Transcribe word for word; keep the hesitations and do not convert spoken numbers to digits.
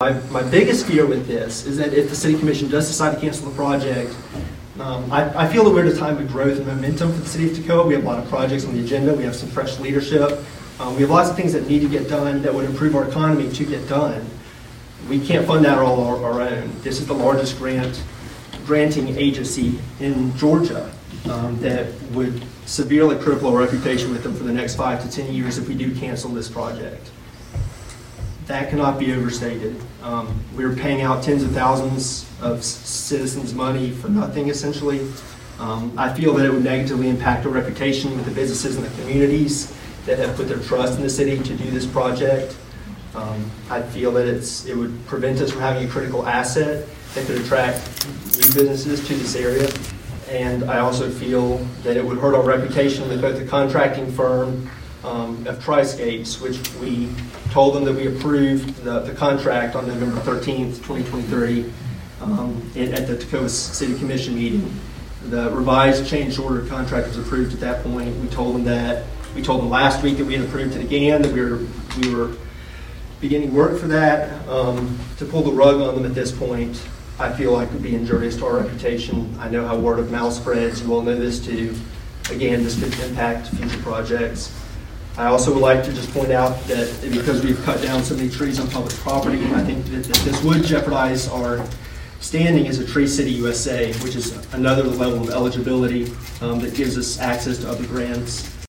my, my biggest fear with this is that if the City Commission does decide to cancel the project, um, I, I feel that we're at a time of growth and momentum for the City of Toccoa. We have a lot of projects on the agenda. We have some fresh leadership. Um, we have lots of things that need to get done that would improve our economy to get done. We can't fund that all our, our own. This is the largest grant granting agency in Georgia um, that would severely cripple our reputation with them for the next five to ten years if we do cancel this project. That cannot be overstated. Um, we're paying out tens of thousands of citizens' money for nothing, essentially. Um, I feel that it would negatively impact our reputation with the businesses and the communities that have put their trust in the city to do this project. Um, I feel that it's, it would prevent us from having a critical asset that could attract new businesses to this area. And I also feel that it would hurt our reputation with both the contracting firm um, of Triscapes, which we told them that we approved the, the contract on November thirteenth, twenty twenty-three um, at the Toccoa City Commission meeting. The revised change order contract was approved at that point. We told them that. We told them last week that we had approved it again, that we were, we were beginning work for that. Um, to pull the rug on them at this point, I feel like would be injurious to our reputation. I know how word of mouth spreads. You all know this too. Again, this could impact future projects. I also would like to just point out that because we've cut down so many trees on public property, I think that, that this would jeopardize our standing as a Tree City U S A, which is another level of eligibility um, that gives us access to other grants.